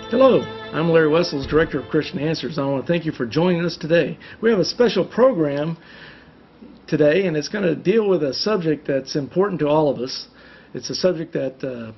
Hello, I'm Larry Wessels, Director of Christian Answers. I want to thank you for joining us today. We have a special program today, and it's going to deal with a subject that's important to all of us. It's a subject that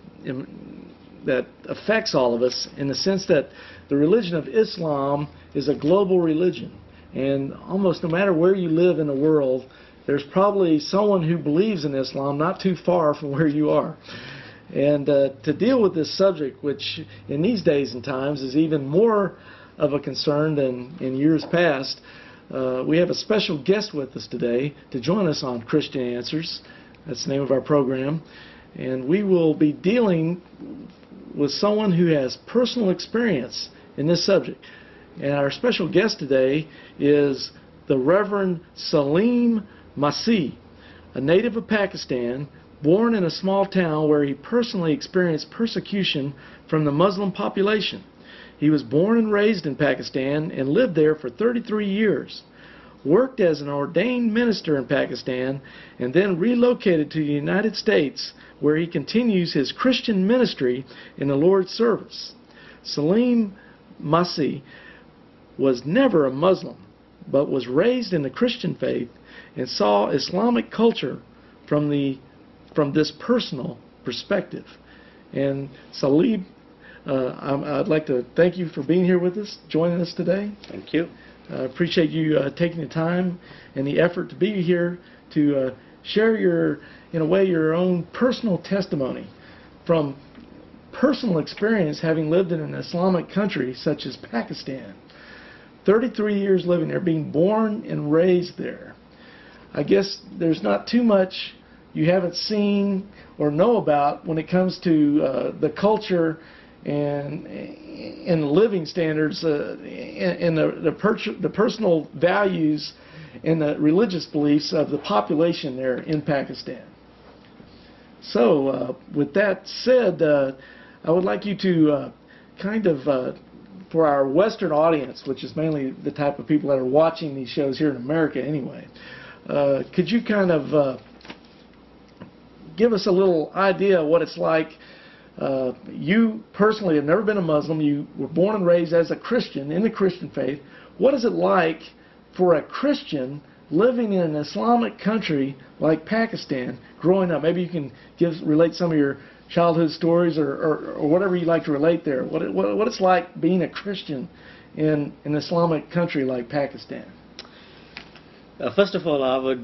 affects all of us in the sense that the religion of Islam is a global religion. And almost no matter where you live in the world, there's probably someone who believes in Islam not too far from where you are. And to deal with this subject, which in these days and times is even more of a concern than in years past, we have a special guest with us today to join us on Christian Answers. That's the name of our program. And we will be dealing with someone who has personal experience in this subject. And our special guest today is the Reverend Salim Masih, a native of Pakistan, born in a small town where he personally experienced persecution from the Muslim population. He was born and raised in Pakistan and lived there for 33 years, worked as an ordained minister in Pakistan, and then relocated to the United States, where he continues his Christian ministry in the Lord's service. Salim Masih was never a Muslim, but was raised in the Christian faith and saw Islamic culture from this personal perspective. And Salim, I'd like to thank you for being here with us, joining us today. Thank you. I appreciate you taking the time and the effort to be here to share in a way, your own personal testimony from personal experience having lived in an Islamic country such as Pakistan. 33 years living there, being born and raised there. I guess there's not too much you haven't seen or know about when it comes to the culture and living standards and the personal values and the religious beliefs of the population there in Pakistan. So with that said, I would like you to for our Western audience, which is mainly the type of people that are watching these shows here in America anyway, could you kind of give us a little idea of what it's like? You personally have never been a Muslim. You were born and raised as a Christian in the Christian faith. What is it like for a Christian living in an Islamic country like Pakistan, growing up? Maybe you can relate some of your childhood stories or whatever you like to relate there. What it's like being a Christian in an Islamic country like Pakistan. First of all, I would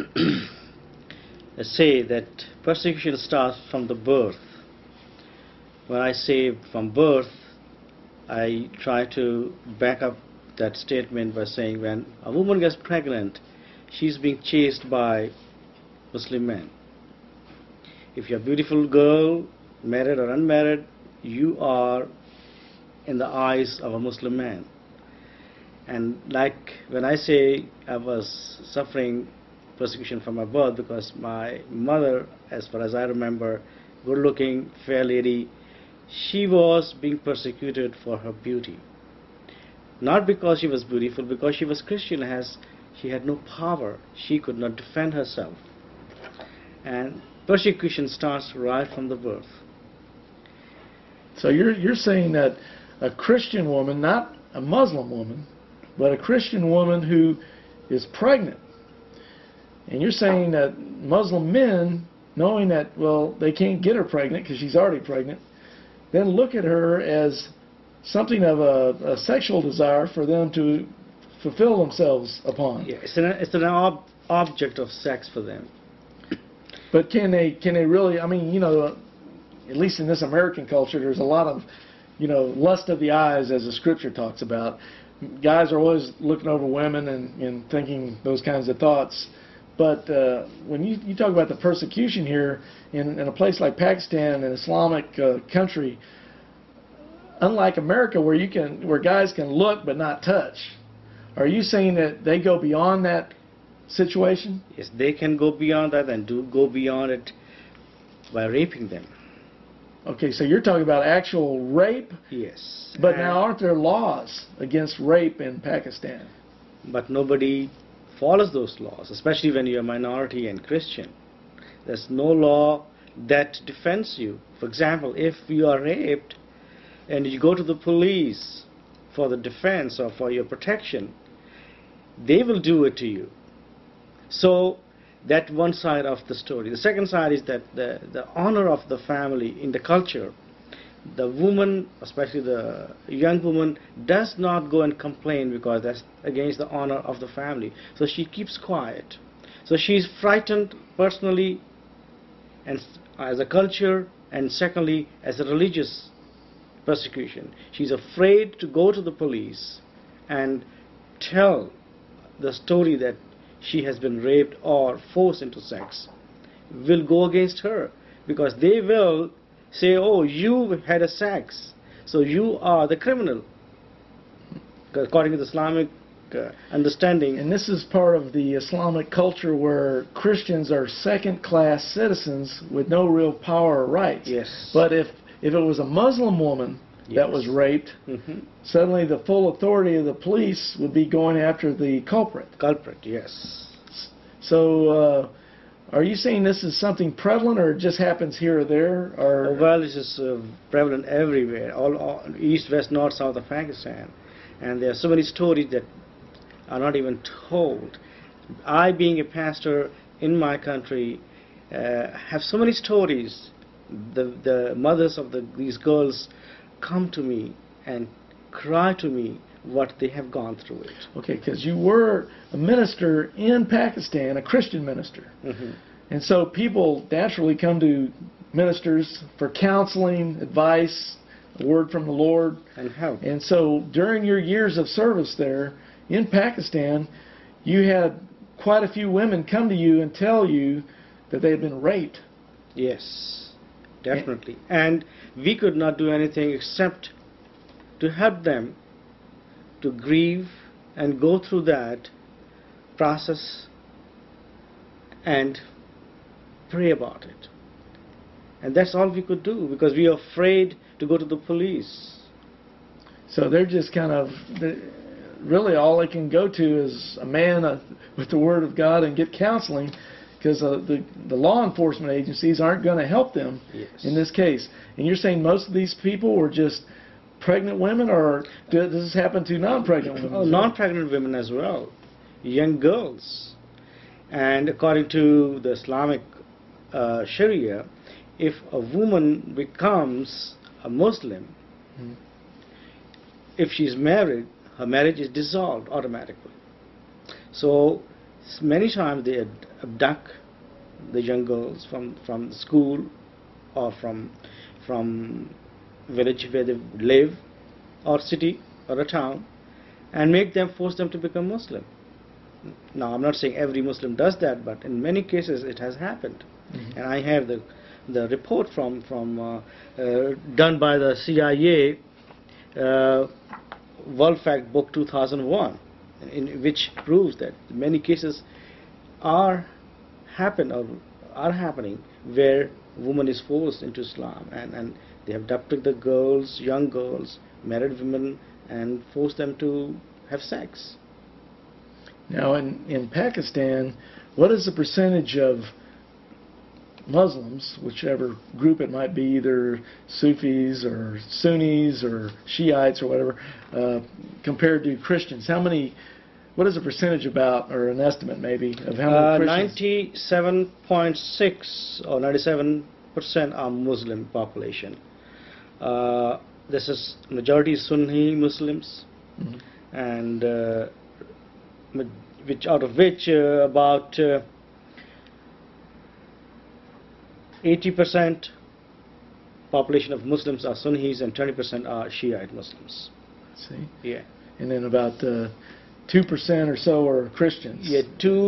say that persecution starts from the birth. When I say from birth, I try to back up that statement by saying when a woman gets pregnant, she's being chased by Muslim men. If you're a beautiful girl, married or unmarried, you are in the eyes of a Muslim man. And like when I say I was suffering persecution from my birth, because my mother, as far as I remember, good-looking, fair lady, she was being persecuted for her beauty. Not because she was beautiful, because she was Christian, as she had no power. She could not defend herself. And persecution starts right from the birth. So you're saying that a Christian woman, not a Muslim woman, but a Christian woman who is pregnant, and you're saying that Muslim men, knowing that, well, they can't get her pregnant because she's already pregnant, then look at her as something of a sexual desire for them to fulfill themselves upon. Yeah, it's an object of sex for them. But can they really, I mean, at least in this American culture, there's a lot of, lust of the eyes, as the scripture talks about. Guys are always looking over women and thinking those kinds of thoughts. But when you talk about the persecution here in a place like Pakistan, an Islamic country, unlike America where guys can look but not touch, are you saying that they go beyond that situation? Yes, they can go beyond that and do go beyond it by raping them. Okay, so you're talking about actual rape? Yes. But now aren't there laws against rape in Pakistan? But nobody follows those laws, especially when you're a minority and Christian. There's no law that defends you. For example, if you are raped, and you go to the police for the defense or for your protection, they will do it to you. So that one side of the story. The second side is that the honor of the family in the culture, the woman, especially the young woman, does not go and complain because that's against the honor of the family. So she keeps quiet. So she's frightened personally and as a culture, and secondly as a religious persecution. She's afraid to go to the police and tell the story that she has been raped or forced into sex. Will go against her because they will say, oh, you had a sex, so you are the criminal, according to the Islamic understanding. And this is part of the Islamic culture where Christians are second-class citizens with no real power or rights. Yes. But if it was a Muslim woman that was raped, suddenly the full authority of the police would be going after the culprit. Culprit, yes. So, are you saying this is something prevalent, or it just happens here or there? Or well, this is prevalent everywhere, all east, west, north, south of Pakistan. And there are so many stories that are not even told. I, being a pastor in my country, have so many stories. The mothers of these girls come to me and cry to me what they have gone through it. Okay, because you were a minister in Pakistan, a Christian minister. And so people naturally come to ministers for counseling, advice, a word from the Lord. And help. And so during your years of service there in Pakistan, you had quite a few women come to you and tell you that they had been raped. Yes, definitely. And we could not do anything except to help them to grieve and go through that process and pray about it. And that's all we could do because we are afraid to go to the police. So they're just kind of, really all they can go to is a man with the Word of God and get counseling, because the law enforcement agencies aren't going to help them in this case. And you're saying most of these people were just pregnant women, or does this happen to non-pregnant women? Oh, non-pregnant women as well, young girls. And according to the Islamic Sharia, if a woman becomes a Muslim, if she's married, her marriage is dissolved automatically. So many times they abduct the young girls from school or from village where they live, or city or a town, and force them to become Muslim. Now, I'm not saying every Muslim does that, but in many cases it has happened. And I have the report from done by the CIA, World Fact Book 2001, in which proves that many cases are happening where woman is forced into Islam, and they have abducted the girls, young girls, married women, and forced them to have sex. Now, in Pakistan, what is the percentage of Muslims, whichever group it might be, either Sufis or Sunnis or Shiites or whatever, compared to Christians? What is the percentage about, or an estimate maybe, of how many Christians? 97.6 or 97% are Muslim population. This is majority Sunni Muslims, and out of which about 80% population of Muslims are Sunnis and 20% are Shiite Muslims. See? Yeah. And then about 2% or so are Christians. Yeah,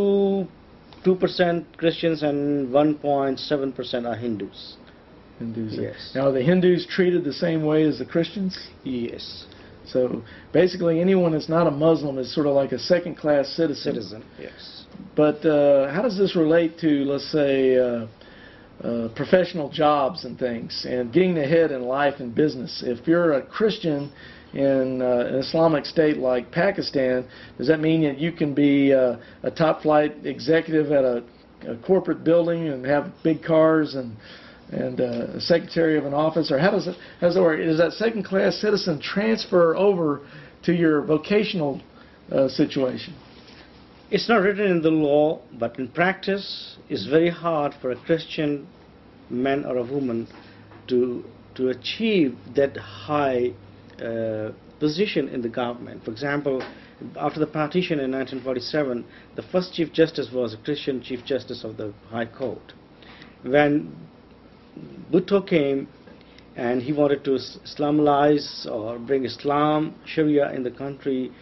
2% Christians and 1.7% are Hindus. Hindus. Yes. Now, are the Hindus treated the same way as the Christians? Yes. So basically, anyone that's not a Muslim is sort of like a second-class citizen. Yes. But how does this relate to, let's say, professional jobs and things, and getting ahead in life and business? If you're a Christian in an Islamic state like Pakistan, does that mean that you can be a top-flight executive at a corporate building and have big cars and and a secretary of an office, or how does it work? Does that second-class citizen transfer over to your vocational situation? It's not written in the law, but in practice, it's very hard for a Christian man or a woman to achieve that high position in the government. For example, after the partition in 1947, the first Chief Justice was a Christian Chief Justice of the High Court. When Bhutto came and he wanted to Islamize or bring Islam, Sharia in the country,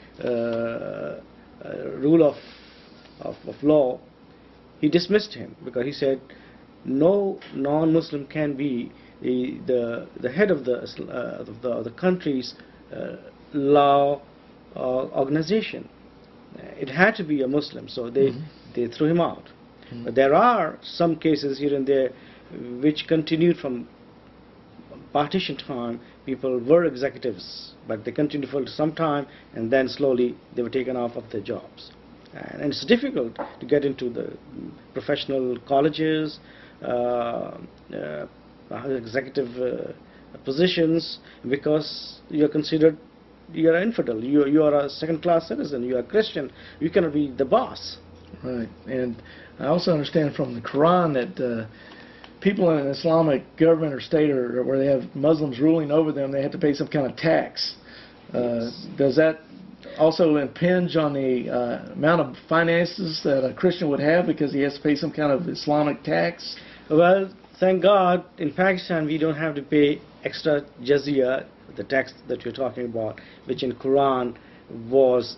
rule of law, he dismissed him because he said no non-Muslim can be the head of the country's law organization. It had to be a Muslim, so they threw him out. But there are some cases here and there which continued from partition time. People were executives, but they continued for some time, and then slowly they were taken off of their jobs. And it's difficult to get into the professional colleges, executive positions, because you're considered, you're an infidel, you are a second-class citizen, you are a Christian, you cannot be the boss. Right, and I also understand from the Quran that people in an Islamic government or state, or where they have Muslims ruling over them, they have to pay some kind of tax. Does that also impinge on the amount of finances that a Christian would have because he has to pay some kind of Islamic tax? Well, thank God, in Pakistan we don't have to pay extra jizya, the tax that you're talking about, which in Quran was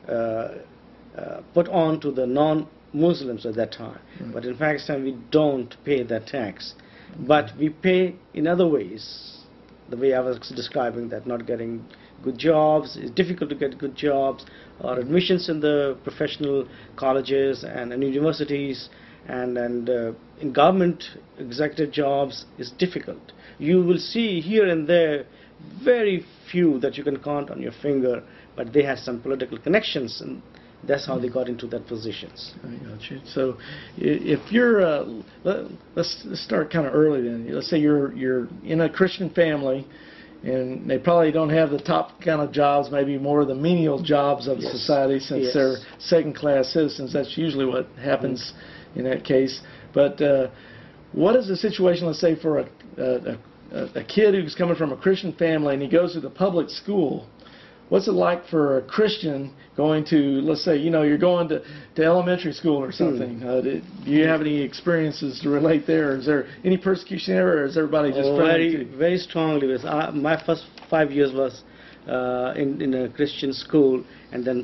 put on to the non-Muslims at that time. But in Pakistan we don't pay that tax. But we pay in other ways, the way I was describing, that not getting good jobs, it's difficult to get good jobs, or admissions in the professional colleges and universities, and in government executive jobs is difficult. You will see here and there very few that you can count on your finger, but they had some political connections, and that's how they got into that positions. I got you. So, if you're, let's start kind of early then. Let's say you're in a Christian family, and they probably don't have the top kind of jobs, maybe more of the menial jobs of society, since they're second-class citizens. That's usually what happens in that case. But what is the situation, let's say, for a kid who's coming from a Christian family and he goes to the public school? What's it like for a Christian going to, let's say, you're going to elementary school or something? Do you have any experiences to relate there? Is there any persecution there, or is everybody just friendly? Very strongly. My first 5 years was in a Christian school, and then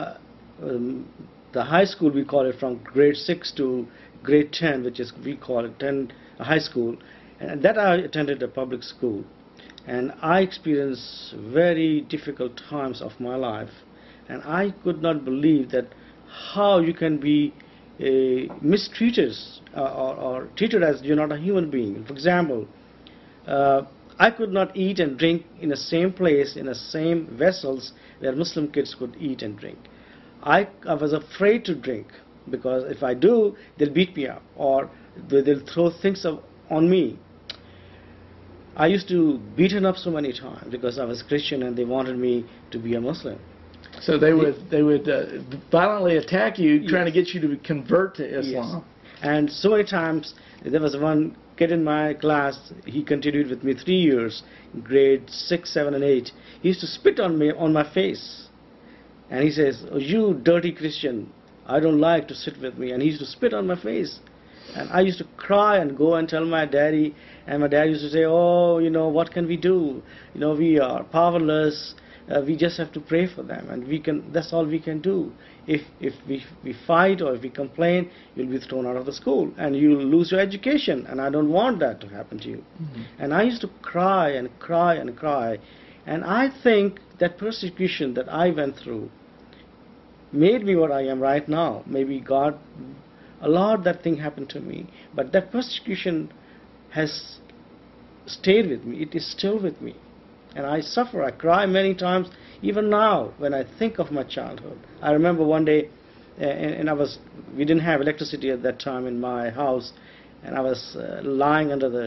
the high school, we call it from grade 6 to grade 10, which is, we call it high school, and that I attended a public school. And I experienced very difficult times of my life, and I could not believe that how you can be mistreated or treated as you're not a human being. For example, I could not eat and drink in the same place, in the same vessels where Muslim kids could eat and drink. I was afraid to drink, because if I do, they'll beat me up, or they'll throw things on me. I used to beaten up so many times because I was Christian and they wanted me to be a Muslim. So they would violently attack you, trying to get you to convert to Islam. Yes. And so many times, there was one kid in my class, he continued with me 3 years, grade 6, 7, and 8. He used to spit on me, on my face. And he says, "Oh, you dirty Christian, I don't like to sit with me." And he used to spit on my face. And I used to cry and go and tell my daddy, and my dad used to say, "Oh, what can we do? We are powerless. We just have to pray for them, and that's all we can do. If we fight or if we complain, you'll be thrown out of the school, and you'll lose your education, and I don't want that to happen to you." And I used to cry and cry and cry, and I think that persecution that I went through made me what I am right now. Maybe God allowed that thing happen to me, but that persecution has stayed with me. It is still with me, and I suffer. I cry many times, even now when I think of my childhood. I remember one day, and we didn't have electricity at that time in my house, and I was lying under the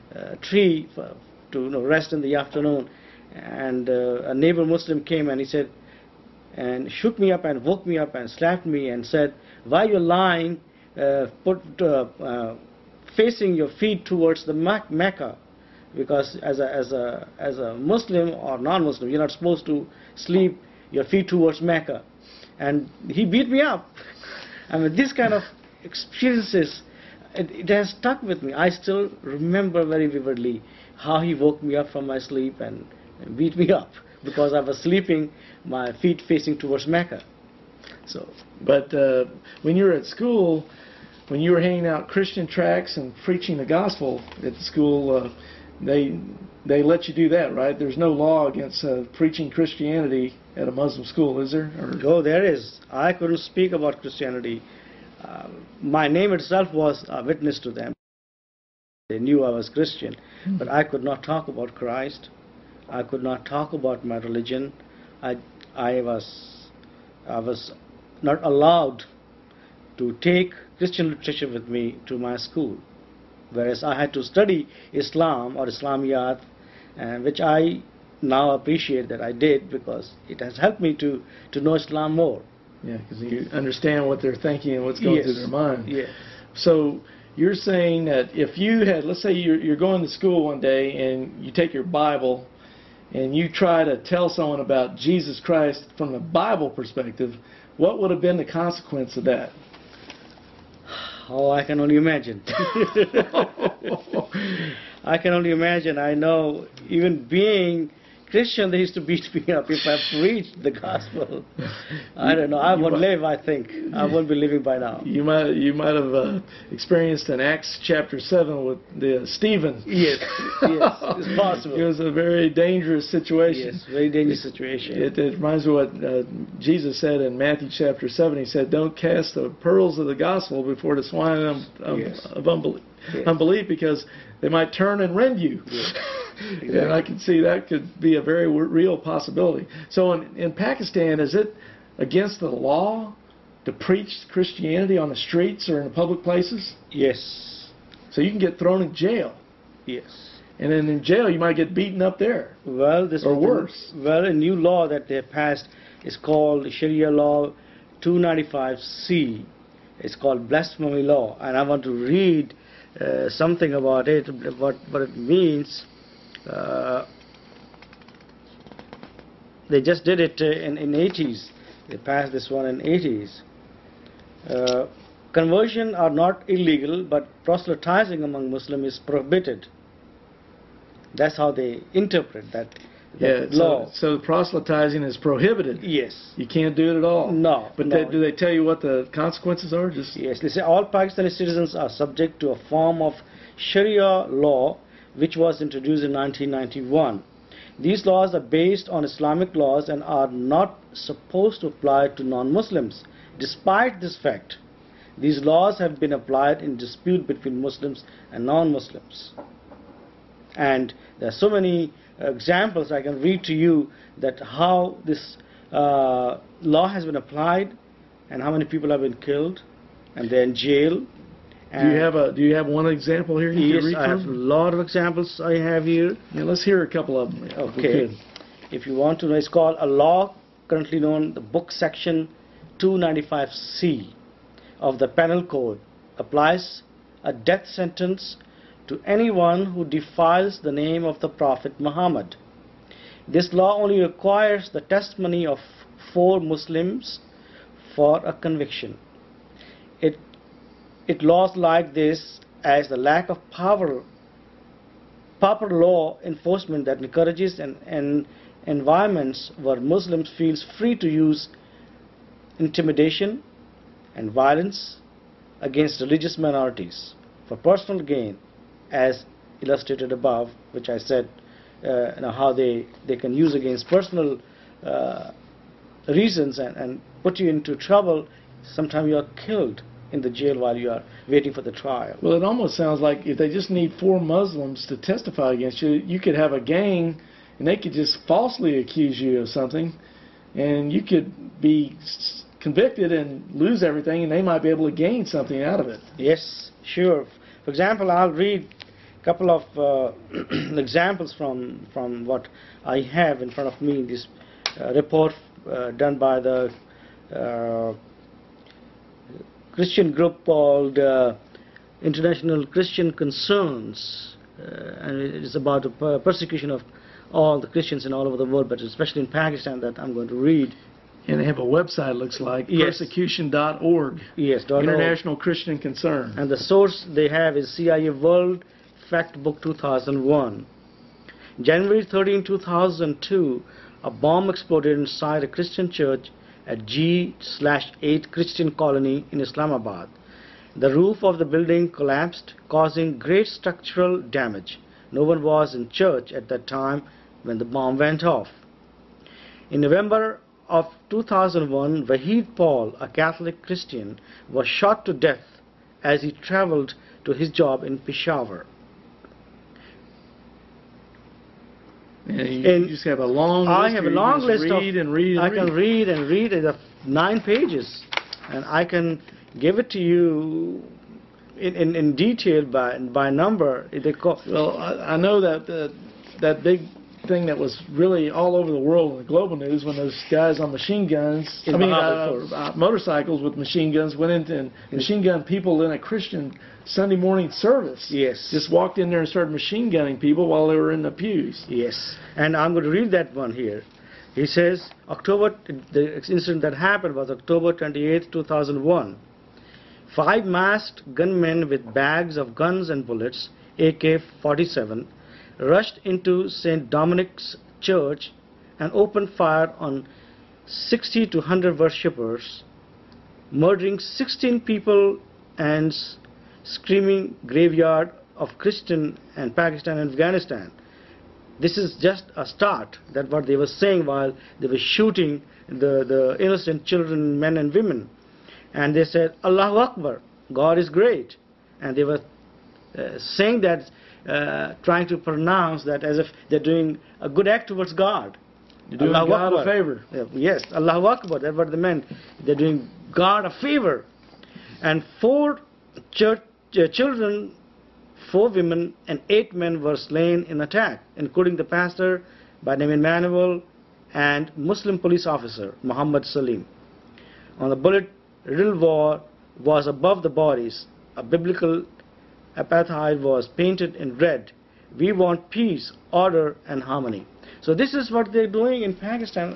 tree to rest in the afternoon, and a neighbor Muslim came and he said, and shook me up and woke me up and slapped me and said, "Why you're lying, facing your feet towards the Mecca? Because as a Muslim or non-Muslim, you're not supposed to sleep your feet towards Mecca." And he beat me up. I mean, this kind of experiences, it has stuck with me. I still remember very vividly how he woke me up from my sleep and beat me up because I was sleeping, my feet facing towards Mecca. So, but when you were at school, when you were handing out Christian tracts and preaching the gospel at the school, they let you do that, right? There's no law against preaching Christianity at a Muslim school, is there? Oh, there is. I couldn't speak about Christianity. My name itself was a witness to them. They knew I was Christian, but I could not talk about Christ. I could not talk about my religion. I was not allowed to take Christian literature with me to my school, whereas I had to study Islam or Islamiyat, which I now appreciate that I did because it has helped me to know Islam more. Yeah, because you understand what they're thinking and what's going through their mind. Yeah. So you're saying that if you had, let's say you're going to school one day and you take your Bible and you try to tell someone about Jesus Christ from the Bible perspective, what would have been the consequence of that? Oh, I can only imagine. I can only imagine. I know, even being Christian, they used to beat me up if I preached the gospel. I don't know. I won't live, I think. I won't be living by now. You might have experienced in Acts chapter 7 with Stephen. Yes, it's possible. It was a very dangerous situation. Yes, very dangerous situation. It reminds me of what Jesus said in Matthew chapter 7. He said, "Don't cast the pearls of the gospel before the swine of unbelief, because they might turn and rend you." Yes. Exactly. And I can see that could be a very real possibility. So in Pakistan, is it against the law to preach Christianity on the streets or in the public places? Yes. So you can get thrown in jail. Yes. And then in jail you might get beaten up there. Well, or worse. Well, a new law that they passed is called Sharia Law 295C. It's called blasphemy law, and I want to read something about it, what it means. They just did it in 80s. They passed this one in 80s. Conversion are not illegal, but proselytizing among Muslims is prohibited. That's how they interpret that law. So proselytizing is prohibited. Yes. You can't do it at all. No. But no. Do they tell you what the consequences are? Yes. They say all Pakistani citizens are subject to a form of Sharia law which was introduced in 1991. These laws are based on Islamic laws and are not supposed to apply to non-Muslims. Despite this fact, these laws have been applied in dispute between Muslims and non-Muslims. And there are so many examples I can read to you that how this law has been applied and how many people have been killed and they're in jail. Do you have one example here you can read from? Yes, I have a lot of examples I have here. Yeah, let's hear a couple of them. Okay. If you want to know, it's called a law currently known, the book section 295C of the Penal Code applies a death sentence to anyone who defiles the name of the Prophet Muhammad. This law only requires the testimony of 4 Muslims for a conviction. It laws like this as the lack of proper law enforcement that encourages an environments where Muslims feel free to use intimidation and violence against religious minorities for personal gain, as illustrated above, which I said how they can use against personal reasons and put you into trouble. Sometimes you are killed in the jail while you are waiting for the trial. Well, it almost sounds like if they just need 4 Muslims to testify against you, you could have a gang and they could just falsely accuse you of something and you could be convicted and lose everything and they might be able to gain something out of it. Yes, sure. For example, I'll read a couple of examples from what I have in front of me. This report done by the Christian group called International Christian Concerns, and it is about the persecution of all the Christians in all over the world, but especially in Pakistan, that I'm going to read. And they have a website, looks like, Yes. persecution.org. Yes, International Christian Concern. and the source they have is CIA World Factbook 2001. January 13, 2002, a bomb exploded inside a Christian church at G/8 Christian Colony in Islamabad. The roof of the building collapsed, causing great structural damage. No one was in church at that time when the bomb went off. In November of 2001, Wahid Paul, a Catholic Christian, was shot to death as he traveled to his job in Peshawar. And you just have a long list. I have a here. You long just list read of. and read and I read. can read and read. It's 9 pages, and I can give it to you in detail by number. Well, I know that that big thing that was really all over the world in the global news when those guys on machine guns, In Bahawalpur. motorcycles with machine guns went into and machine gun people in a Christian Sunday morning service. Yes. Just walked in there and started machine gunning people while they were in the pews. Yes, and I'm going to read that one here. He says, the incident that happened was October 28, 2001. 5 masked gunmen with bags of guns and bullets, AK-47, rushed into St. Dominic's Church and opened fire on 60 to 100 worshippers, murdering 16 people and screaming graveyard of Christian and Pakistan and Afghanistan. This is just a start. That's what they were saying while they were shooting the innocent children, men and women. And they said, Allahu Akbar, God is great. And they were saying that, trying to pronounce that as if they're doing a good act towards God. You're doing Allahu God a Akbar. favor. Yes, Allahu Akbar, that's what they meant. They're doing God a favor. And 4 children, 4 women, and 8 men were slain in attack, including the pastor by name Emmanuel and Muslim police officer Muhammad Salim. On the bullet-riddled wall was above the bodies. A biblical epitaph was painted in red. We want peace, order, and harmony. So this is what they're doing in Pakistan.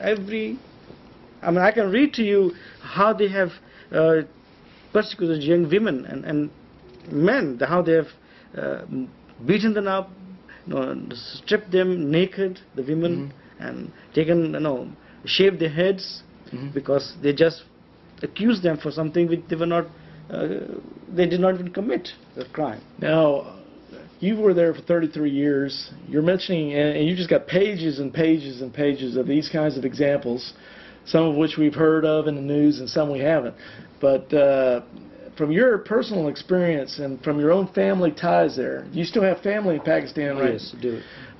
I can read to you how they have persecuted young women and men, how they have beaten them up, stripped them naked, the women, and taken, shaved their heads, because they just accused them for something which they were not, they did not even commit the crime. Now, you were there for 33 years. You're mentioning, and you just got pages and pages and pages of these kinds of examples, some of which we've heard of in the news and some we haven't. But from your personal experience and from your own family ties there, you still have family in Pakistan, right? Yes, do.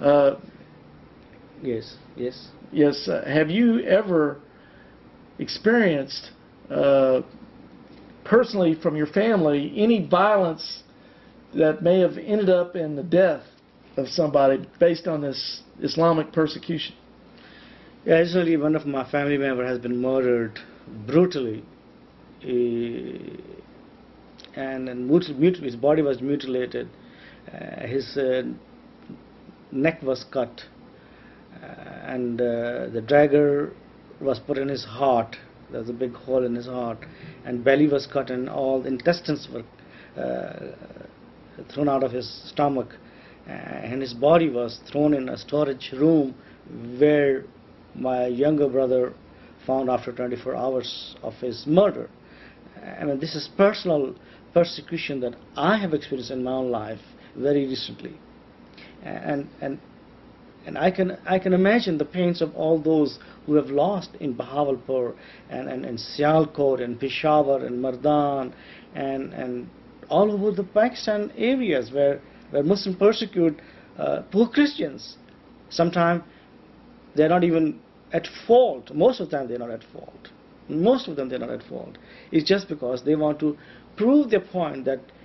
Yes, yes. Yes. Have you ever experienced personally from your family any violence that may have ended up in the death of somebody based on this Islamic persecution? Yeah, recently one of my family members has been murdered brutally, and his body was mutilated, his neck was cut, and the dagger was put in his heart. There was a big hole in his heart, and belly was cut, and all the intestines were thrown out of his stomach, and his body was thrown in a storage room where my younger brother found after 24 hours of his murder. I mean, this is personal persecution that I have experienced in my own life very recently, and I can imagine the pains of all those who have lost in Bahawalpur and Sialkot and Peshawar and Mardan and all over the Pakistan areas where Muslims persecute poor Christians. Sometimes they're not even at fault. Most of the time they're not at fault. Most of them they're not at fault. It's just because they want to prove their point that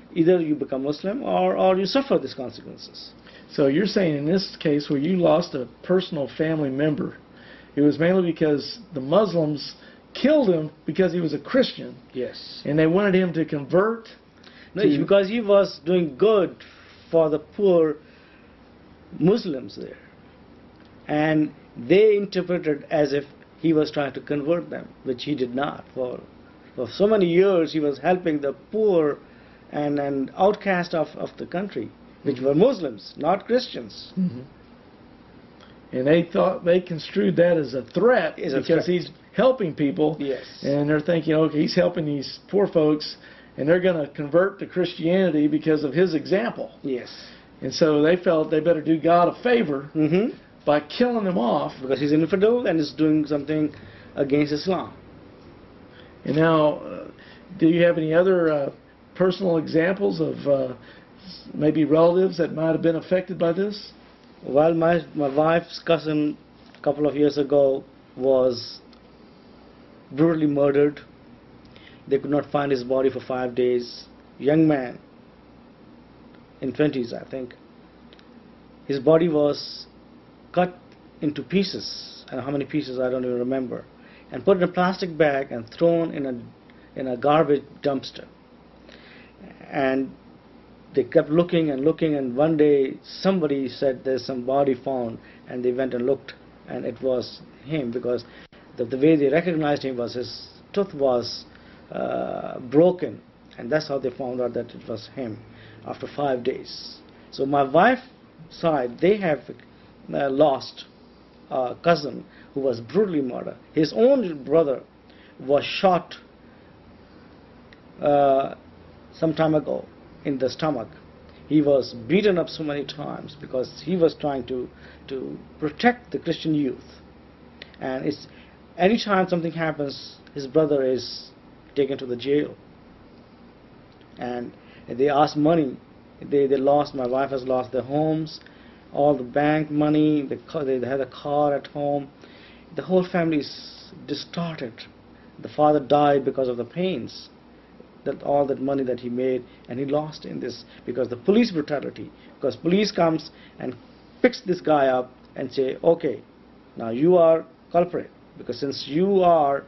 either you become Muslim or you suffer these consequences. So you're saying in this case where you lost a personal family member, it was mainly because the Muslims killed him because he was a Christian. Yes. And they wanted him to convert. No, it's because he was doing good for the poor Muslims there. And they interpreted as if he was trying to convert them, which he did not. For so many years he was helping the poor and outcast of the country, which were Muslims, not Christians. Mm-hmm. And they construed that as a threat because he's helping people. Yes. And they're thinking, okay, he's helping these poor folks, and they're going to convert to Christianity because of his example. Yes. And so they felt they better do God a favor Mm-hmm. by killing him off. Because he's an infidel and is doing something against Islam. And now, do you have any other personal examples of maybe relatives that might have been affected by this? Well, my wife's cousin a couple of years ago was brutally murdered. They could not find his body for 5 days. Young man, in 20s I think. His body was cut into pieces, and how many pieces I don't even remember, and put in a plastic bag and thrown in a garbage dumpster. And they kept looking and looking, and one day somebody said there's some body found, and they went and looked, and it was him, because the way they recognized him was his tooth was broken, and that's how they found out that it was him after 5 days. So my wife's side, they have lost a cousin who was brutally murdered. His own brother was shot some time ago in the stomach. He was beaten up so many times because he was trying to protect the Christian youth. And it's anytime something happens, his brother is taken to the jail. And they asked money. They lost. My wife has lost their homes, all the bank money. They had a car at home. The whole family is distorted. The father died because of the pains. That all that money that he made, and he lost in this because the police brutality. Because police comes and picks this guy up and say, okay, now you are culprit, because since you are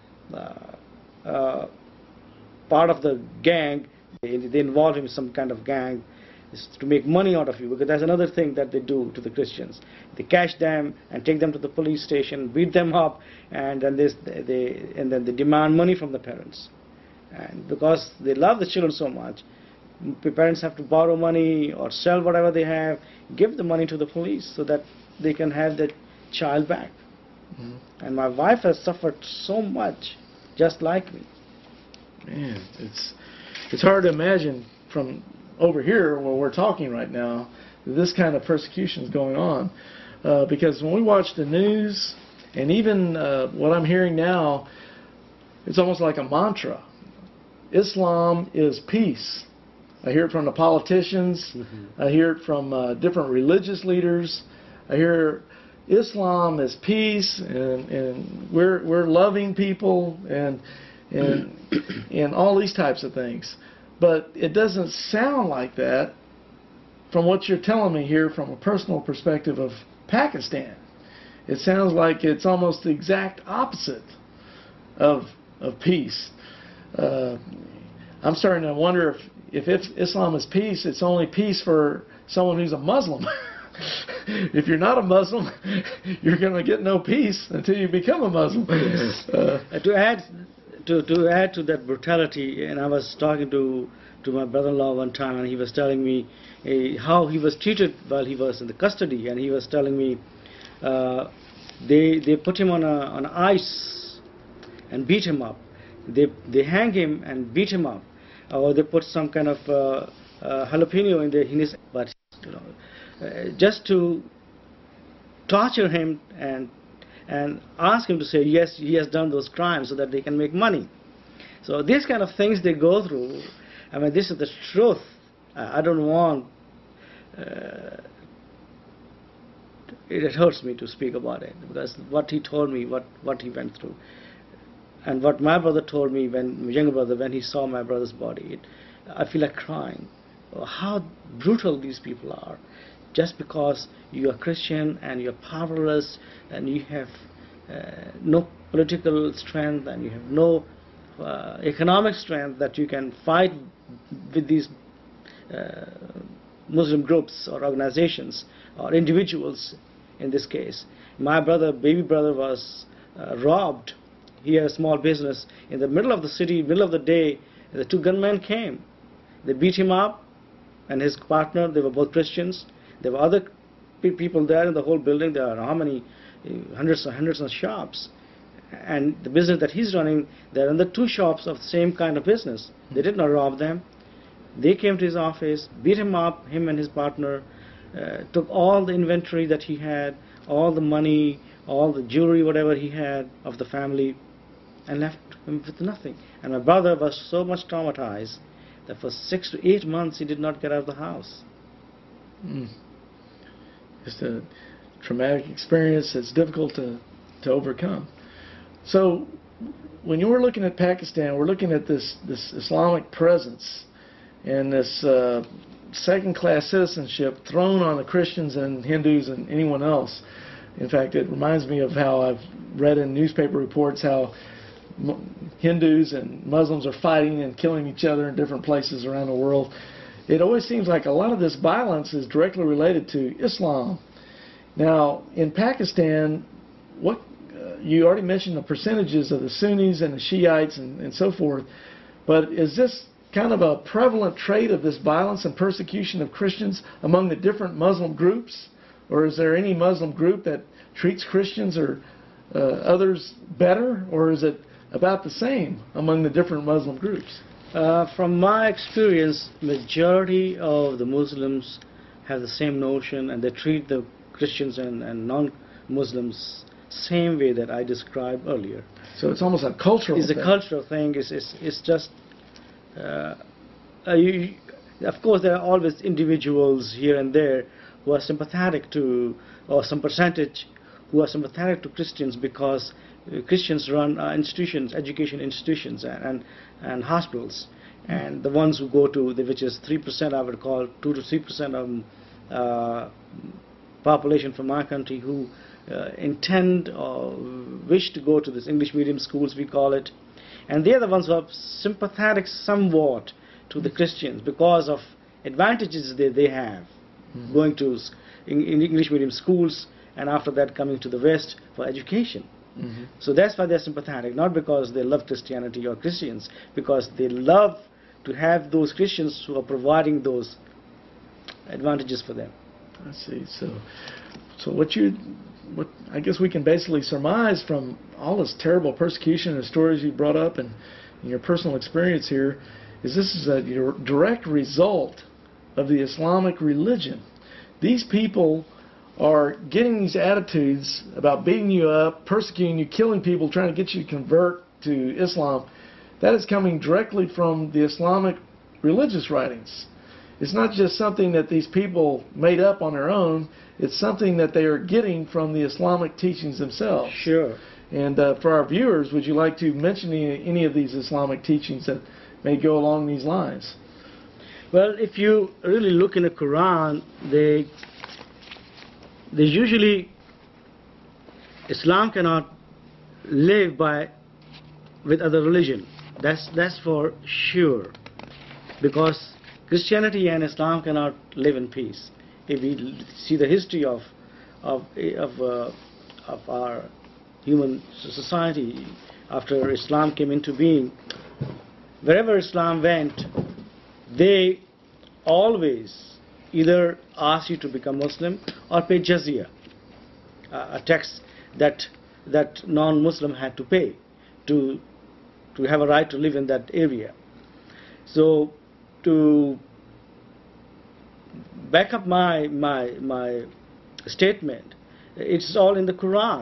part of the gang, they involve him in some kind of gang, is to make money out of you. Because that's another thing that they do to the Christians. They catch them and take them to the police station, beat them up, and then they demand money from the parents. And because they love the children so much, the parents have to borrow money or sell whatever they have, give the money to the police so that they can have the child back. Mm-hmm. And my wife has suffered so much, just like me. Man, it's hard to imagine from over here where we're talking right now that this kind of persecution is going on. Because when we watch the news, and even what I'm hearing now, it's almost like a mantra. Islam is peace. I hear it from the politicians. Mm-hmm. I hear it from different religious leaders. I hear Islam is peace, and we're loving people, and all these types of things. But it doesn't sound like that from what you're telling me here from a personal perspective of Pakistan. It sounds like it's almost the exact opposite of peace. I'm starting to wonder if Islam is peace, it's only peace for someone who's a Muslim. If you're not a Muslim, you're going to get no peace until you become a Muslim. To add to that brutality, and I was talking to my brother-in-law one time, and he was telling me how he was treated while he was in the custody, and he was telling me they put him on ice and beat him up. They hang him and beat him up, or they put some kind of jalapeno in his, but just to torture him and ask him to say yes, he has done those crimes, so that they can make money. So these kind of things they go through. I mean, this is the truth. I don't want. It hurts me to speak about it, because what he told me, what he went through. And what my brother told me, my younger brother, when he saw my brother's body, I feel like crying. How brutal these people are. Just because you are Christian and you're powerless and you have no political strength and you have no economic strength that you can fight with these Muslim groups or organizations or individuals in this case. My brother, baby brother, was robbed. He had a small business. In the middle of the city, middle of the day, the two gunmen came. They beat him up and his partner. They were both Christians. There were other people there in the whole building. There are how many? Hundreds and hundreds of shops. And the business that he's running, they're in the two shops of the same kind of business. They did not rob them. They came to his office, beat him up, him and his partner, took all the inventory that he had, all the money, all the jewelry, whatever he had of the family, and left him with nothing. And my brother was so much traumatized that for 6 to 8 months he did not get out of the house. Just a traumatic experience that's difficult to overcome. So when you're looking at Pakistan, we're looking at this Islamic presence and this second-class citizenship thrown on the Christians and Hindus and anyone else. In fact, it reminds me of how I've read in newspaper reports how Hindus and Muslims are fighting and killing each other in different places around the world. It always seems like a lot of this violence is directly related to Islam. Now, in Pakistan, you already mentioned the percentages of the Sunnis and the Shiites and so forth, but is this kind of a prevalent trait of this violence and persecution of Christians among the different Muslim groups? Or is there any Muslim group that treats Christians or others better, or is it about the same among the different Muslim groups? From my experience, majority of the Muslims have the same notion, and they treat the Christians and non-Muslims same way that I described earlier. So it's almost a cultural thing. It's a cultural thing. It's just, of course, there are always individuals here and there who are sympathetic to, or some percentage who are sympathetic to Christians because Christians run institutions, education institutions and hospitals. And the ones who go to, which is 3%, I would call 2 to 3% of population from our country who intend or wish to go to this English medium schools, we call it. And they are the ones who are sympathetic somewhat to the Christians because of advantages they have going to in English medium schools and after that coming to the West for education. So that's why they're sympathetic, not because they love Christianity or Christians, because they love to have those Christians who are providing those advantages for them. I see. So what I guess we can basically surmise from all this terrible persecution and stories you brought up and your personal experience here is this is a direct result of the Islamic religion. These people are getting these attitudes about beating you up, persecuting you, killing people, trying to get you to convert to Islam. That is coming directly from the Islamic religious writings. It's not just something that these people made up on their own. It's something that they are getting from the Islamic teachings themselves. Sure. And for our viewers, would you like to mention any of these Islamic teachings that may go along these lines? Well, if you really look in the Quran, they usually, Islam cannot live with other religion. That's for sure, because Christianity and Islam cannot live in peace. If we see the history of our human society after Islam came into being, wherever Islam went, they always either ask you to become Muslim or pay jizya, a tax that non-Muslim had to pay to have a right to live in that area. So to back up my statement, it's all in the Quran.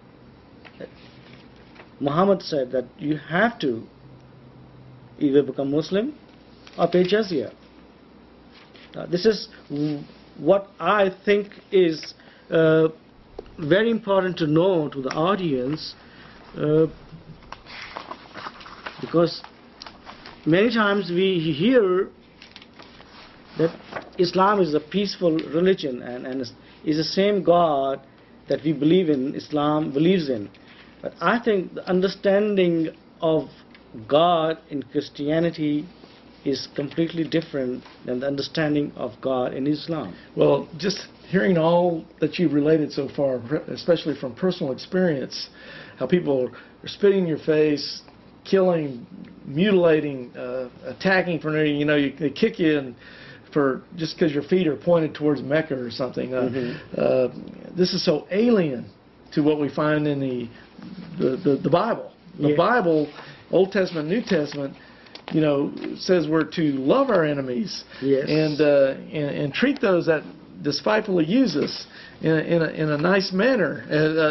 Muhammad said that you have to either become Muslim or pay jizya. This is what I think is very important to know to the audience, because many times we hear that Islam is a peaceful religion and is the same God that we believe in, Islam believes in. But I think the understanding of God in Christianity is completely different than the understanding of God in Islam. Well, just hearing all that you've related so far, especially from personal experience, how people are spitting in your face, killing, mutilating, attacking for no, they kick you and for just because your feet are pointed towards Mecca or something. This is so alien to what we find in the Bible. The Bible, Old Testament, New Testament, says we're to love our enemies, Yes. and treat those that despitefully use us in a nice manner.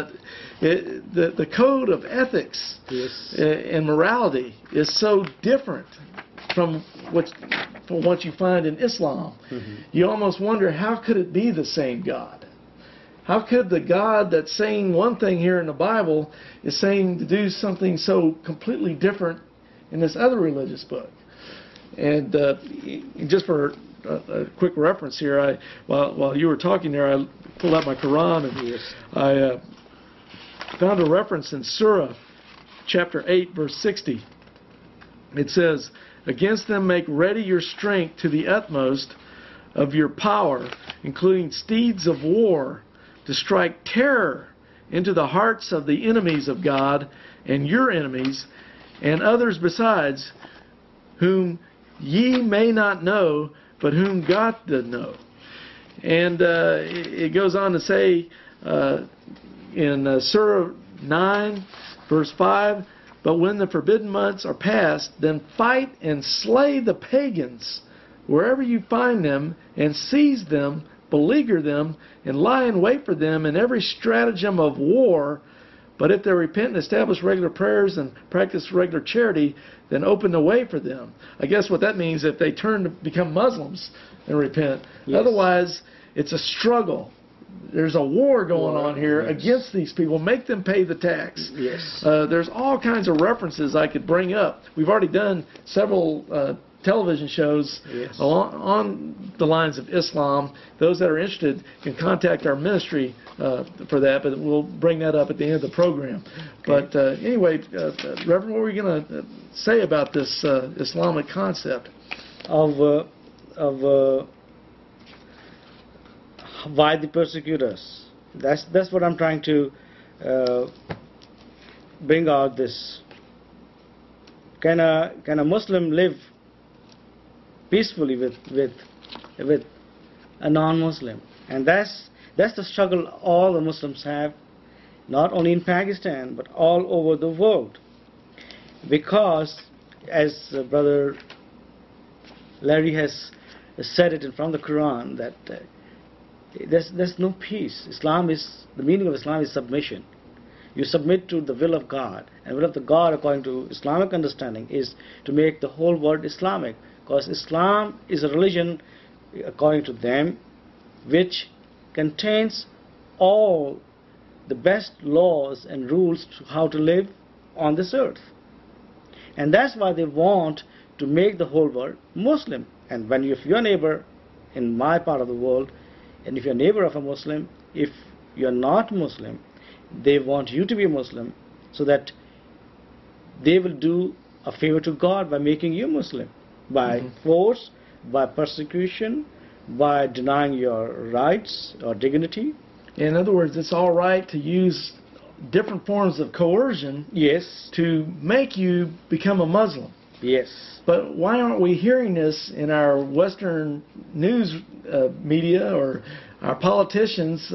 The code of ethics, Yes. And morality is so different from what you find in Islam. You almost wonder, how could it be the same God? How could the God that's saying one thing here in the Bible is saying to do something so completely different in this other religious book? And just for a quick reference here, while you were talking there, I pulled out my Quran and I found a reference in Surah chapter 8, verse 60. It says, "Against them make ready your strength to the utmost of your power, including steeds of war, to strike terror into the hearts of the enemies of God and your enemies, and others besides, whom ye may not know, but whom God doth know." And it goes on to say in Surah 9, verse 5, "But when the forbidden months are past, then fight and slay the pagans wherever you find them, and seize them, beleaguer them, and lie in wait for them in every stratagem of war. But if they repent and establish regular prayers and practice regular charity, then open the way for them." I guess what that means, if they turn to become Muslims and repent. Yes. Otherwise, it's a struggle. There's a war going on here against these people. Make them pay the tax. Yes. There's all kinds of references I could bring up. We've already done several television shows on the lines of Islam. Those that are interested can contact our ministry for that, but we'll bring that up at the end of the program. Okay. But anyway, Reverend, what were you going to say about this Islamic concept? Of why they persecute us. That's what I'm trying to bring out. This can a Muslim live peacefully with a non-Muslim? And that's the struggle all the Muslims have, not only in Pakistan but all over the world. Because, as Brother Larry has said it from the Quran, that there's no peace. The meaning of Islam is submission. You submit to the will of God, and will of the God, according to Islamic understanding, is to make the whole world Islamic. Because Islam is a religion, according to them, which contains all the best laws and rules to how to live on this earth. And that's why they want to make the whole world Muslim. And if your neighbor in my part of the world, and if you're a neighbor of a Muslim, if you're not Muslim, they want you to be a Muslim, so that they will do a favor to God by making you Muslim, by force, by persecution, by denying your rights or dignity. In other words, it's all right to use different forms of coercion to make you become a Muslim. Yes. But why aren't we hearing this in our Western news media or our politicians?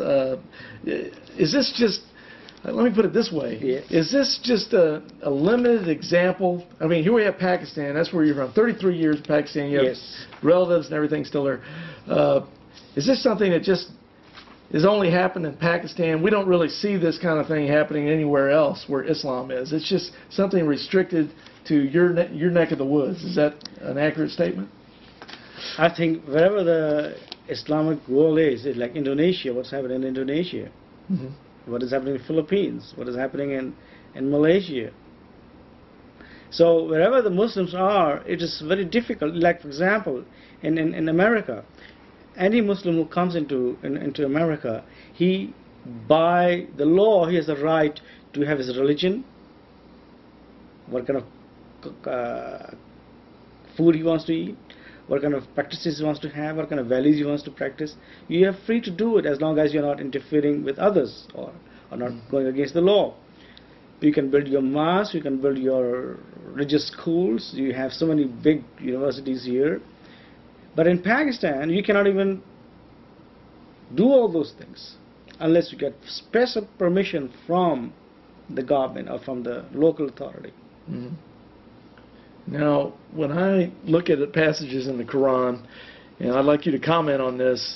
Is this just, let me put it this way, is this just a limited example? I mean, here we have Pakistan, that's where you're from, 33 years in Pakistan, you have relatives and everything still there. Is this something that just is only happened in Pakistan? We don't really see this kind of thing happening anywhere else where Islam is. It's just something restricted to your neck of the woods. Is that an accurate statement? I think wherever the Islamic world is like Indonesia, what's happening in Indonesia, what is happening in the Philippines, what is happening in Malaysia. So wherever the Muslims are, it is very difficult. Like for example, in America, any Muslim who comes into America, he, by the law, he has the right to have his religion, what kind of food he wants to eat, what kind of practices he wants to have, what kind of values he wants to practice. You are free to do it as long as you're not interfering with others or not going against the law. You can build your mosque, you can build your religious schools, you have so many big universities here. But in Pakistan, you cannot even do all those things unless you get special permission from the government or from the local authority. Mm-hmm. Now, when I look at the passages in the Quran, and I'd like you to comment on this,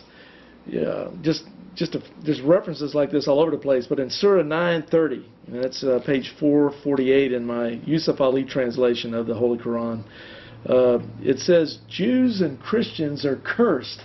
there's references like this all over the place, but in Surah 9:30, and that's page 448 in my Yusuf Ali translation of the Holy Quran, it says, Jews and Christians are cursed.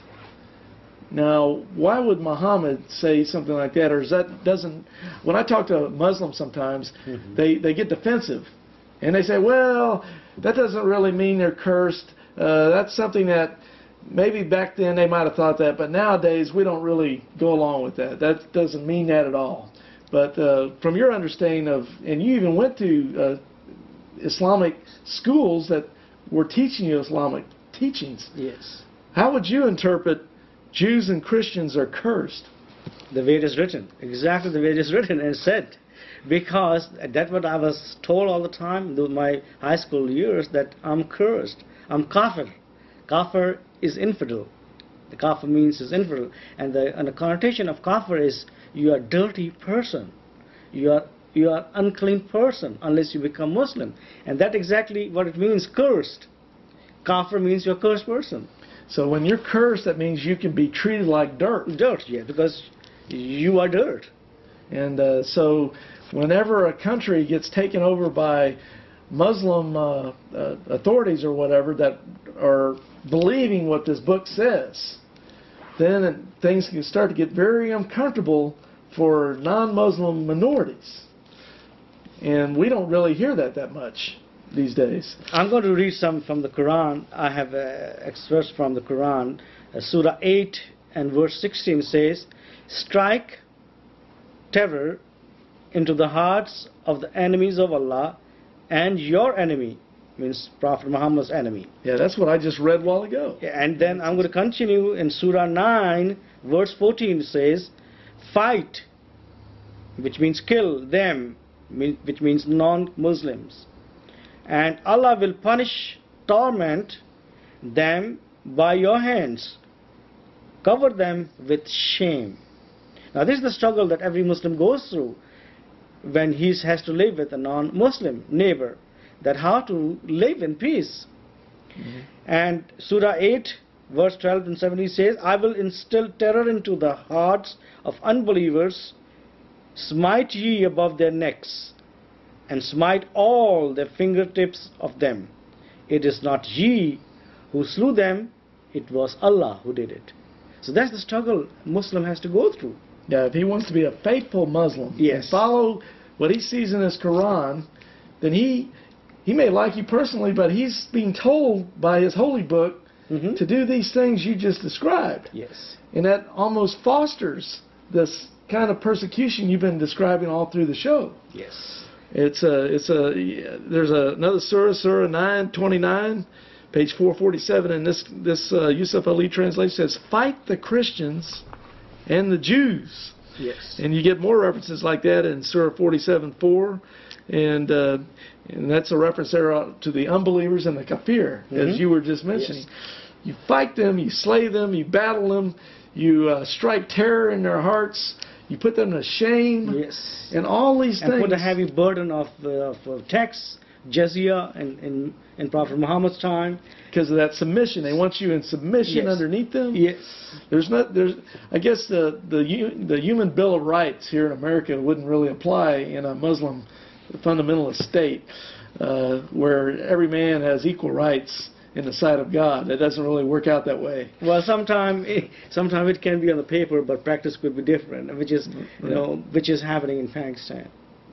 Now, why would Muhammad say something like that? Or is that doesn't... When I talk to Muslims sometimes, they get defensive. And they say, well, that doesn't really mean they're cursed. That's something that maybe back then they might have thought that, but nowadays we don't really go along with that. That doesn't mean that at all. But from your understanding of... And you even went to Islamic schools that were teaching you Islamic teachings. Yes. How would you interpret Jews and Christians are cursed? The way it is written. Exactly the way it is written and said. Because that's what I was told all the time in my high school years, that I'm cursed. I'm kafir. Kafir is infidel. The kafir means is infidel. And the connotation of kafir is you are a dirty person. You are unclean person unless you become Muslim. And that's exactly what it means, cursed. Kafir means you're a cursed person. So when you're cursed, that means you can be treated like dirt. Dirt, yeah, because you are dirt. And so whenever a country gets taken over by Muslim authorities or whatever that are believing what this book says, then things can start to get very uncomfortable for non-Muslim minorities. And we don't really hear that much these days. I'm going to read some from the Quran. I have excerpts from the Quran. Surah 8 and verse 16 says, strike terror into the hearts of the enemies of Allah, and your enemy, means Prophet Muhammad's enemy. Yeah, that's what I just read a while ago. And then I'm going to continue in Surah 9, verse 14 says, fight, which means kill them, which means non-Muslims. And Allah will punish, torment them by your hands. Cover them with shame. Now this is the struggle that every Muslim goes through when he has to live with a non-Muslim neighbor, that how to live in peace. And Surah 8 verse 12 and 17 says, I will instill terror into the hearts of unbelievers, smite ye above their necks, and smite all the fingertips of them. It is not ye who slew them, it was Allah who did it. So that's the struggle Muslim has to go through. Yeah, if he wants to be a faithful Muslim, yes, and follow what he sees in his Quran, then he may like you personally, but he's being told by his holy book to do these things you just described. Yes. And that almost fosters this kind of persecution you've been describing all through the show. Yes. There's another surah, Surah 9:29, page 447, and this Yusuf Ali translation says, fight the Christians and the Jews. Yes. And you get more references like that in Surah 47:4, and that's a reference there to the unbelievers and the kafir, as you were just mentioning. Yes. You fight them, you slay them, you battle them, you strike terror in their hearts, you put them to shame, yes, and all these things. And put a heavy burden of tax, jizya, in Prophet Muhammad's time. Because of that submission, they want you in submission underneath them. Yes. I guess the Human Bill of Rights here in America wouldn't really apply in a Muslim fundamentalist state, where every man has equal rights in the sight of God. It doesn't really work out that way. Well, sometimes it can be on the paper, but practice could be different, which is which is happening in Pakistan.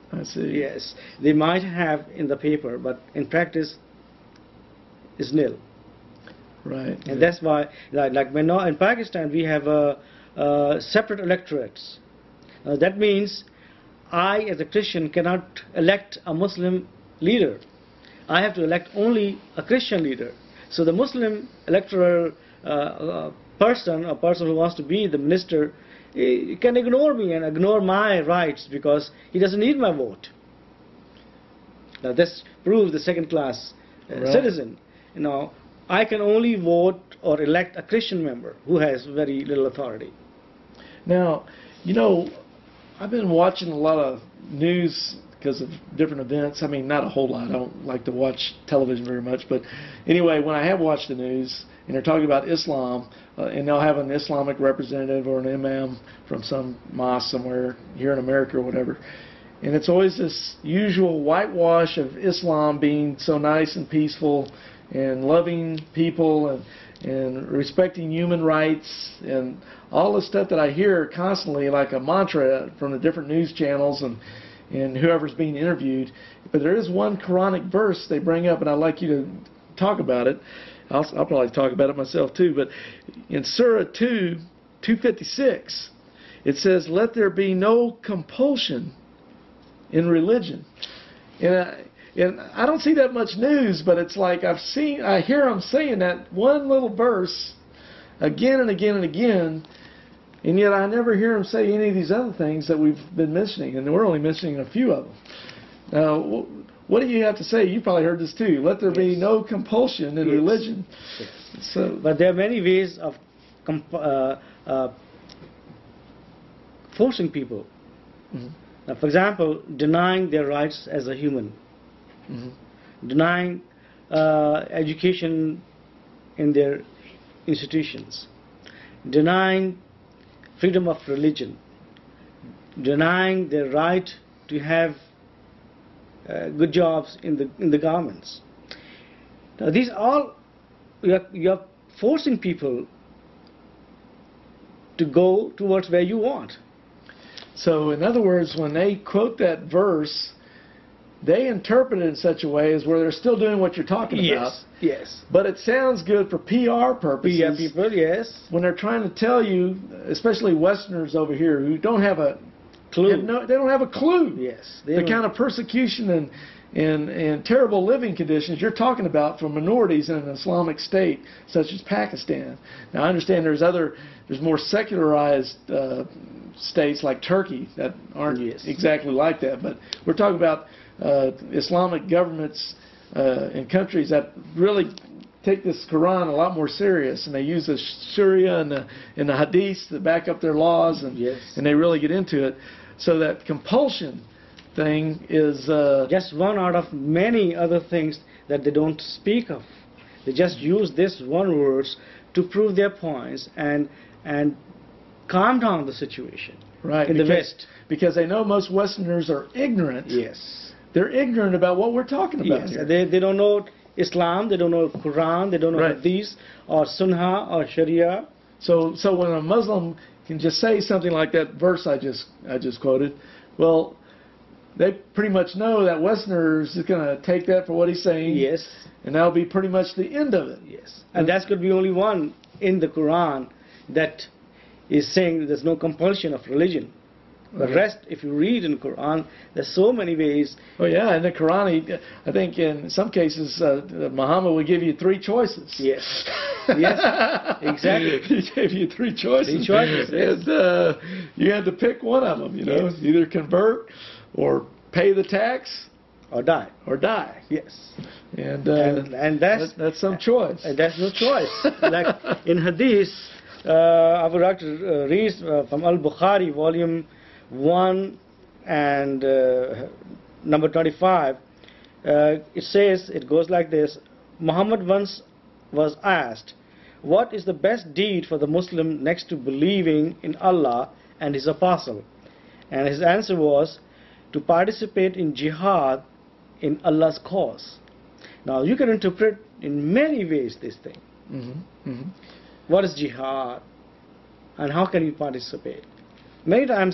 I see. Yes, they might have in the paper, but in practice, is nil. Right. And that's why, like when now in Pakistan, we have separate electorates. That means I, as a Christian, cannot elect a Muslim leader. I have to elect only a Christian leader. So the Muslim electoral person, a person who wants to be the minister, he can ignore me and ignore my rights because he doesn't need my vote. Now this proves the second-class Right. citizen. You know, I can only vote or elect a Christian member who has very little authority. Now, you know, I've been watching a lot of news because of different events. I mean, not a whole lot. I don't like to watch television very much. But anyway, when I have watched the news and they're talking about Islam, and they'll have an Islamic representative or an imam from some mosque somewhere here in America or whatever. And it's always this usual whitewash of Islam being so nice and peaceful and loving people and respecting human rights and all the stuff that I hear constantly like a mantra from the different news channels and whoever's being interviewed. But there is one Quranic verse they bring up, and I'd like you to talk about it. I'll probably talk about it myself too. But in Surah 2:256, it says, "Let there be no compulsion in religion." And I don't see that much news, but it's like I hear them saying that one little verse again and again and again, and yet I never hear them say any of these other things that we've been mentioning, and we're only mentioning a few of them. Now, what do you have to say? You probably heard this too. Let there be no compulsion in religion. Yes. So, But there are many ways of forcing people. mm-hmm. Now, for example, denying their rights as a human. Mm-hmm. Denying education in their institutions, denying freedom of religion, denying their right to have good jobs in the governments. Now, these all you're forcing people to go towards where you want. So, in other words, when they quote that verse, they interpret it in such a way as where they're still doing what you're talking about. Yes. But it sounds good for PR purposes. Yeah, people, yes. When they're trying to tell you, especially Westerners over here who don't have a Clue. they don't have a clue. Yes. The kind of persecution and terrible living conditions you're talking about for minorities in an Islamic state such as Pakistan. Now, I understand there's more secularized states like Turkey that aren't exactly like that, but we're talking about Islamic governments in countries that really take this Quran a lot more serious, and they use the Sharia and the Hadiths to back up their laws, and they really get into it. So that compulsion thing is just one out of many other things that they don't speak of. They just use this one words to prove their points and calm down the situation. Right, in the West. Because they know most Westerners are ignorant. Yes. They're ignorant about what we're talking about here. They don't know Islam, they don't know Quran, they don't know Hadith or Sunnah or Sharia. So when a Muslim can just say something like that verse I just quoted, well, they pretty much know that Westerners is going to take that for what he's saying. Yes. And that'll be pretty much the end of it. Yes. And that's going to be only one in the Quran that is saying there's no compulsion of religion. The rest, if you read in the Quran, there's so many ways. Oh yeah, in the Quran, I think in some cases Muhammad would give you 3 choices. Yes. Yes. Exactly. He gave you 3 choices. 3 choices. And you had to pick one of them. You know, either convert, or pay the tax, or die. Or die. Yes. And that's some choice. And that's no choice. Like in Hadith, I would like to read from Al-Bukhari, volume 1 and number 25. It says, it goes like this: Muhammad once was asked, what is the best deed for the Muslim next to believing in Allah and His Apostle? And his answer was, to participate in jihad in Allah's cause. Now, you can interpret in many ways this thing. Mm-hmm. Mm-hmm. What is jihad? And how can you participate? Many times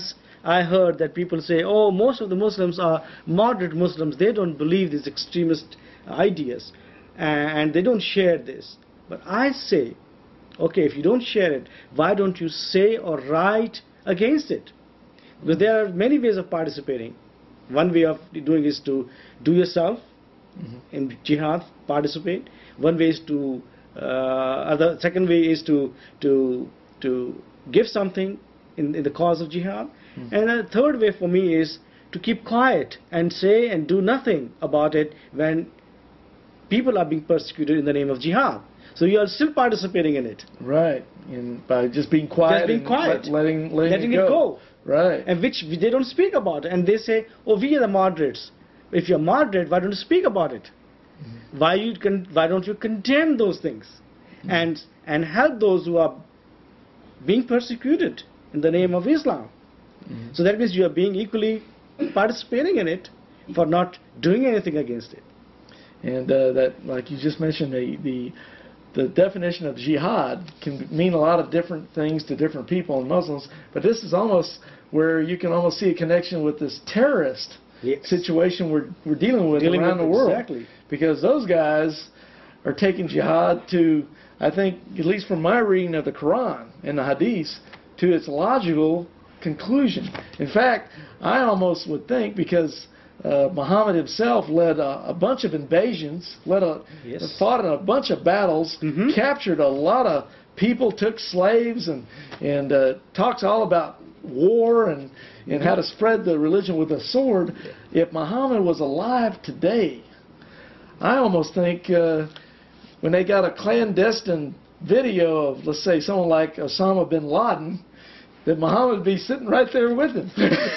I heard that people say, oh, most of the Muslims are moderate Muslims. They don't believe these extremist ideas and they don't share this. But I say, okay, if you don't share it, why don't you say or write against it? Because there are many ways of participating. One way of doing is to do yourself in jihad, participate. One way is to, second way is to give something in the cause of jihad. And a third way for me is to keep quiet and say and do nothing about it when people are being persecuted in the name of jihad. So you are still participating in it. Right, and by just being quiet, Just being quiet. letting Letting it go. Right. And which they don't speak about. And they say, oh, we are the moderates. If you're moderate, why don't you speak about it? Why don't you condemn those things and help those who are being persecuted in the name of Islam? So that means you are being equally participating in it for not doing anything against it. And that, like you just mentioned, the definition of jihad can mean a lot of different things to different people and Muslims, but this is almost where you can almost see a connection with this terrorist situation we're dealing with around the world. Exactly. Because those guys are taking jihad to, I think, at least from my reading of the Quran and the Hadith, to its logical conclusion. In fact, I almost would think, because Muhammad himself led a bunch of invasions, fought in a bunch of battles, captured a lot of people, took slaves, and talks all about war and how to spread the religion with a sword. If Muhammad was alive today, I almost think when they got a clandestine video of, let's say, someone like Osama bin Laden, that Muhammad would be sitting right there with him.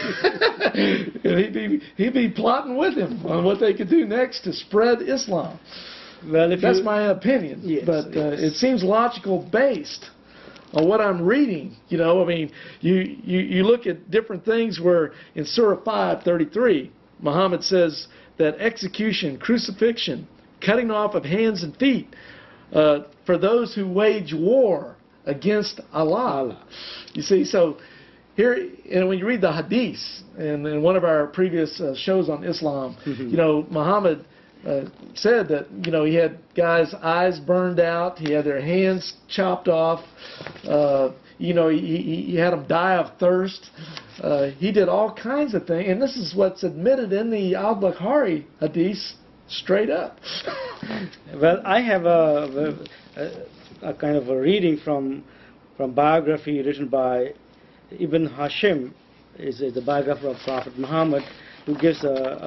And he'd be plotting with him on what they could do next to spread Islam. Well, that's my opinion. Yes, but it seems logical based on what I'm reading. You know, I mean, you look at different things where in Surah 5:33, Muhammad says that execution, crucifixion, cutting off of hands and feet for those who wage war against Allah. You see, so here, and when you read the Hadith, and in one of our previous shows on Islam, you know, Muhammad said that, you know, he had guys' eyes burned out, he had their hands chopped off, you know, he had them die of thirst. He did all kinds of things, and this is what's admitted in the Al-Bukhari Hadith straight up. Well, I have a kind of a reading from biography written by Ibn Hashim, is the biographer of Prophet Muhammad, who gives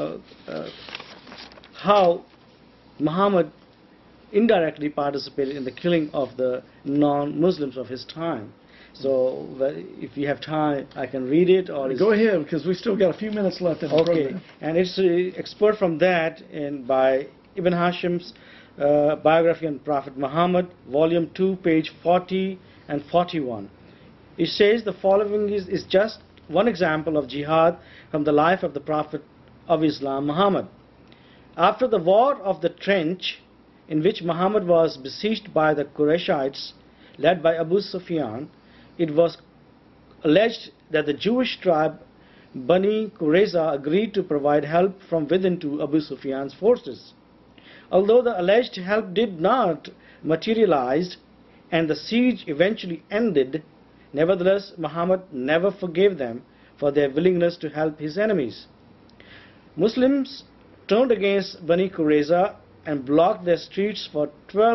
how Muhammad indirectly participated in the killing of the non-Muslims of his time. So if you have time, I can read it. Or go ahead, because we still got a few minutes left in the program. And it's expert from that by Ibn Hashim's biography on Prophet Muhammad, volume 2, page 40 and 41. It says the following is just one example of jihad from the life of the Prophet of Islam, Muhammad. After the war of the trench, in which Muhammad was besieged by the Qurayshites, led by Abu Sufyan, it was alleged that the Jewish tribe Bani Qurayza agreed to provide help from within to Abu Sufyan's forces. Although the alleged help did not materialize and the siege eventually ended, nevertheless Muhammad never forgave them for their willingness to help his enemies. Muslims turned against Bani Qurayza and blocked their streets for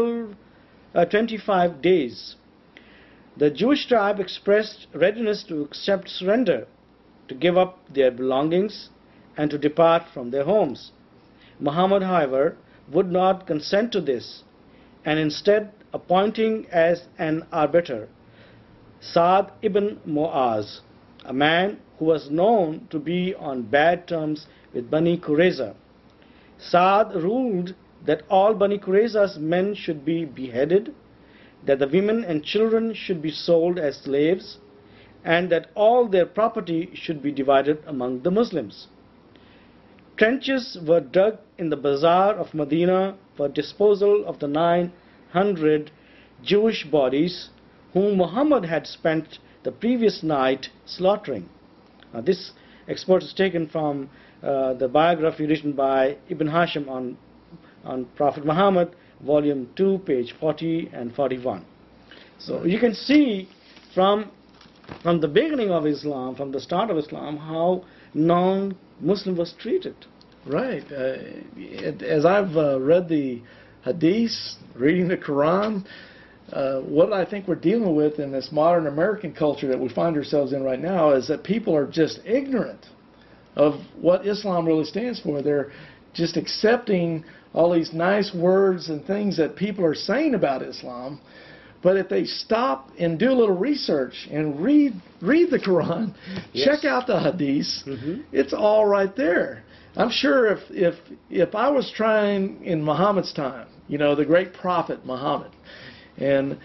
25 days. The Jewish tribe expressed readiness to accept surrender, to give up their belongings, and to depart from their homes. Muhammad, however, would not consent to this, and instead appointing as an arbiter Sa'd ibn Mu'az, a man who was known to be on bad terms with Bani Qurayza. Sa'd ruled that all Bani Qurayza's men should be beheaded, that the women and children should be sold as slaves, and that all their property should be divided among the Muslims. Trenches were dug in the bazaar of Medina for disposal of the 900 Jewish bodies whom Muhammad had spent the previous night slaughtering. This export is taken from the biography written by Ibn Hashim on Prophet Muhammad, volume 2, page 40 and 41. So you can see from the beginning of Islam, from the start of Islam, how non-Muslim was treated. Right. As I've read the Hadiths, reading the Quran, what I think we're dealing with in this modern American culture that we find ourselves in right now is that people are just ignorant of what Islam really stands for. They're just accepting all these nice words and things that people are saying about Islam. But if they stop and do a little research and read the Quran, yes, check out the Hadiths, it's all right there. I'm sure if I was trying in Muhammad's time, the great prophet Muhammad, and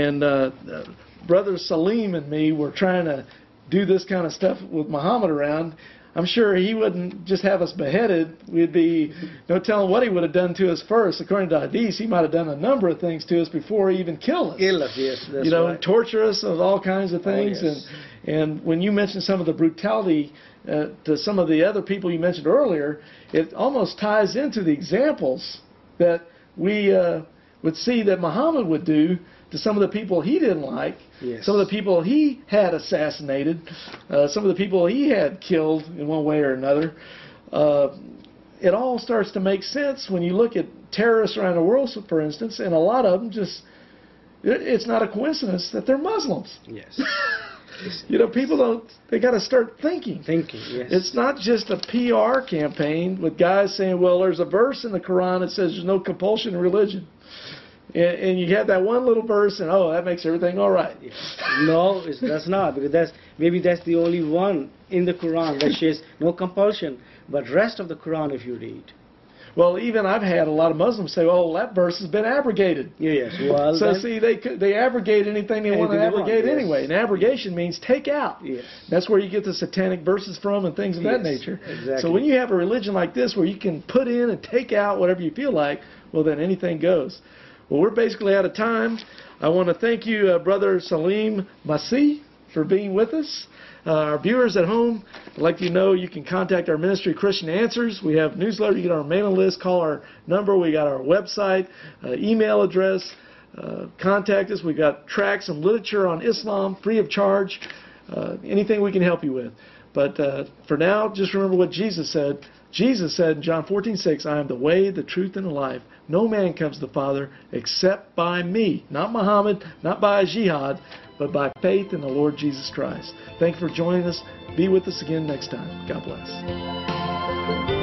Brother Salim and me were trying to do this kind of stuff with Muhammad around, I'm sure he wouldn't just have us beheaded. We'd be no telling what he would have done to us first. According to Hadith, he might have done a number of things to us before he even killed us. Kill us, yes, that's right. Torture us of all kinds of things. Oh, yes. And when you mentioned some of the brutality to some of the other people you mentioned earlier, it almost ties into the examples that we would see that Muhammad would do to some of the people he didn't like, yes, some of the people he had assassinated, some of the people he had killed in one way or another. It all starts to make sense when you look at terrorists around the world, for instance, and a lot of them it's not a coincidence that they're Muslims. Yes. People they got to start thinking. Yes. It's not just a PR campaign with guys saying, well, there's a verse in the Quran that says there's no compulsion in religion. And you have that one little verse, and that makes everything all right. No, that's not, because that's the only one in the Quran that says no compulsion. But rest of the Quran, if you read. Well, even I've had a lot of Muslims say, that verse has been abrogated. Yes. Well, so see, they abrogate anything they want to abrogate anyway. And abrogation means take out. Yes. That's where you get the satanic verses from and things of that nature. Exactly. So when you have a religion like this where you can put in and take out whatever you feel like, well, then anything goes. Well, we're basically out of time. I want to thank you, Brother Salim Masih, for being with us. Our viewers at home, I'd like you to know you can contact our ministry, Christian Answers. We have newsletter. You get our mailing list. Call our number. We got our website, email address. Contact us. We got tracts and literature on Islam, free of charge. Anything we can help you with. But for now, just remember what Jesus said. Jesus said in John 14:6, I am the way, the truth, and the life. No man comes to the Father except by me. Not Muhammad, not by a jihad, but by faith in the Lord Jesus Christ. Thank you for joining us. Be with us again next time. God bless.